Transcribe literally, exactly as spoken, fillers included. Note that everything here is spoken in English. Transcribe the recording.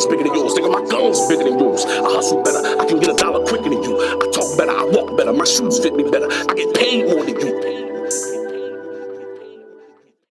guns bigger than yours. Nigga, my guns bigger than yours. I hustle better. I can get a dollar quicker than you. I talk better. I walk better. My shoes fit me better. I get paid more than you.